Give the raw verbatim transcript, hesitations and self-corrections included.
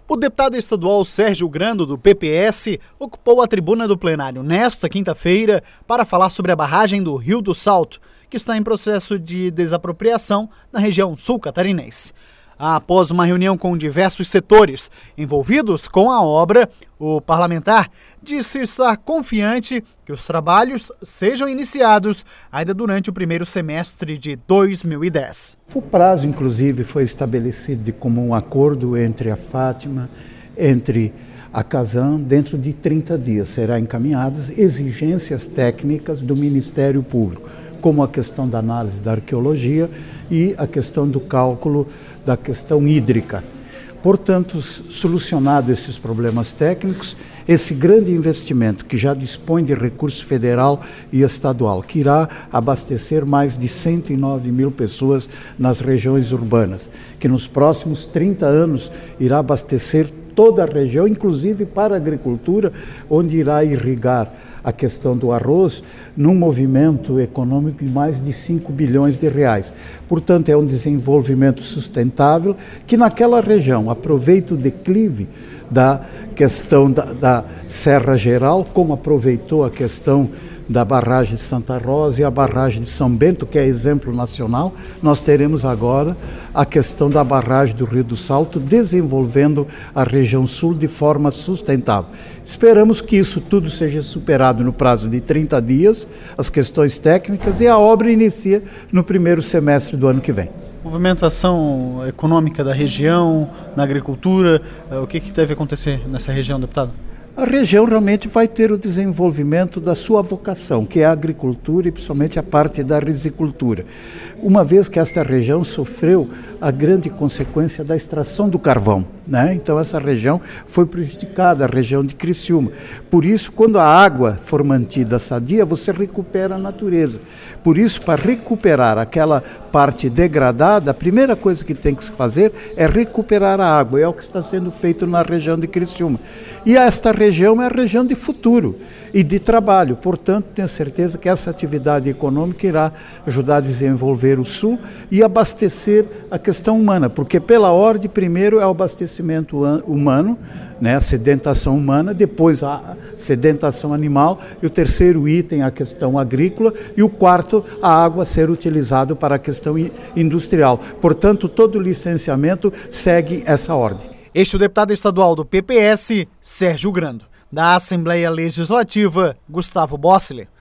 O deputado estadual Sérgio Grando, do P P S, ocupou a tribuna do plenário nesta quinta-feira para falar sobre a barragem do Rio do Salto, que está em processo de desapropriação na região sul catarinense. Após uma reunião com diversos setores envolvidos com a obra, o parlamentar disse estar confiante que os trabalhos sejam iniciados ainda durante o primeiro semestre de dois mil e dez. O prazo, inclusive, foi estabelecido de comum acordo entre a Fátima, entre a Casan, dentro de trinta dias serão encaminhadas exigências técnicas do Ministério Público, como a questão da análise da arqueologia e a questão do cálculo da questão hídrica. Portanto, solucionado esses problemas técnicos, esse grande investimento que já dispõe de recurso federal e estadual, que irá abastecer mais de cento e nove mil pessoas nas regiões urbanas, que nos próximos trinta anos irá abastecer toda a região, inclusive para a agricultura, onde irá irrigar a questão do arroz, num movimento econômico de mais de cinco bilhões de reais. Portanto, é um desenvolvimento sustentável que naquela região aproveita o declive da questão da, da Serra Geral, como aproveitou a questão da barragem de Santa Rosa e a barragem de São Bento, que é exemplo nacional. Nós teremos agora a questão da barragem do Rio do Salto, desenvolvendo a região sul de forma sustentável. Esperamos que isso tudo seja superado no prazo de trinta dias, as questões técnicas, e a obra inicia no primeiro semestre do ano que vem. Movimentação econômica da região, na agricultura, o que, que deve acontecer nessa região, deputado? A região realmente vai ter o desenvolvimento da sua vocação, que é a agricultura e principalmente a parte da risicultura. Uma vez que esta região sofreu a grande consequência da extração do carvão, né? Então essa região foi prejudicada, a região de Criciúma. Por isso, quando a água for mantida sadia, você recupera a natureza. Por isso, para recuperar aquela parte degradada, a primeira coisa que tem que se fazer é recuperar a água. É o que está sendo feito na região de Criciúma. E esta região é a região de futuro e de trabalho. Portanto, tenho certeza que essa atividade econômica irá ajudar a desenvolver o Sul e abastecer a questão humana, porque pela ordem, primeiro é o abastecimento humano, né, a sedentação humana, depois a sedentação animal, e o terceiro item a questão agrícola, e o quarto a água ser utilizada para a questão industrial. Portanto, todo o licenciamento segue essa ordem. Este é o deputado estadual do P P S, Sérgio Grando. Da Assembleia Legislativa, Gustavo Bossler.